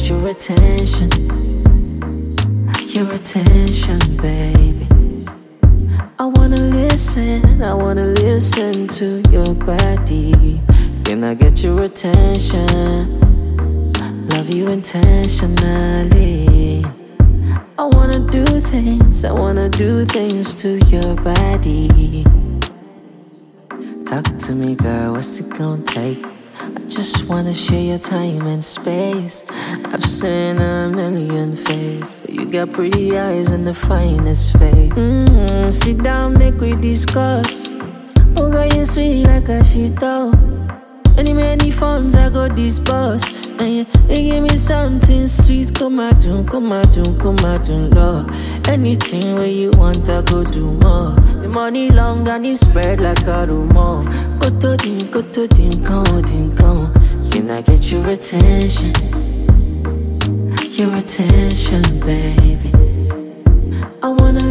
your attention. Your attention, baby. I wanna listen to your body. Can I get your attention? Love you intentionally. I wanna do things to your body. Talk to me, girl, what's it gonna take? I just wanna share your time and space. I've seen a million faces, but you got pretty eyes and the finest face. Sit down, make we discuss. Oh, girl, you sweet like a shito. Many funds I go disburse. And you give me something sweet. Come out, love. Anything where you want, I go do more. The money long and it spread like a rumor. Go to din, come. Can I get your attention? Your attention, baby. I wanna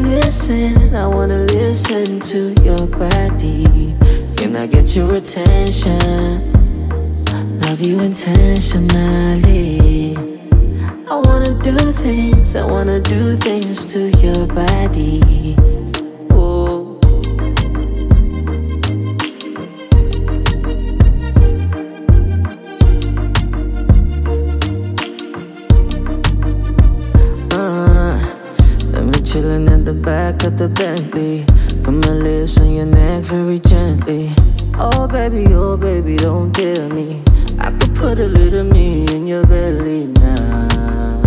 listen to your body. Can I get your attention? Love you intentionally. I wanna do things to your body. Oh. Let me chillin' at the back of the Bentley. Put my lips on your neck very gently. Oh baby, don't tell me. I could put a little me in your belly now.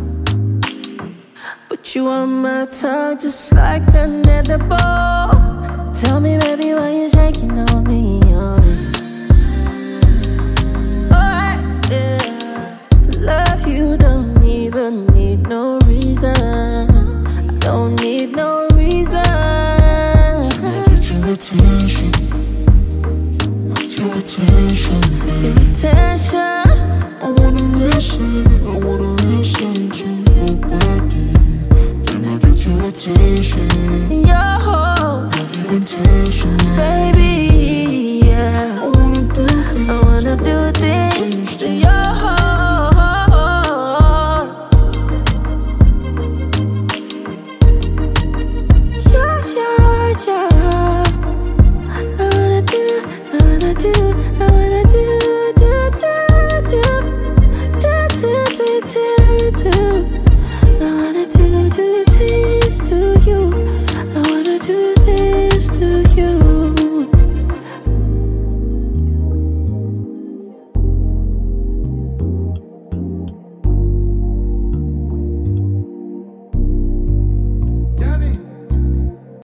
But you on my tongue just like an edible. Tell me baby why you shaking on me, yeah. To love you don't even need no reason. I don't need no reason. Can I get your attention? Your attention, baby. Your attention. I wanna listen to your body. Can I get your attention? Your attention, baby, yeah. I wanna do things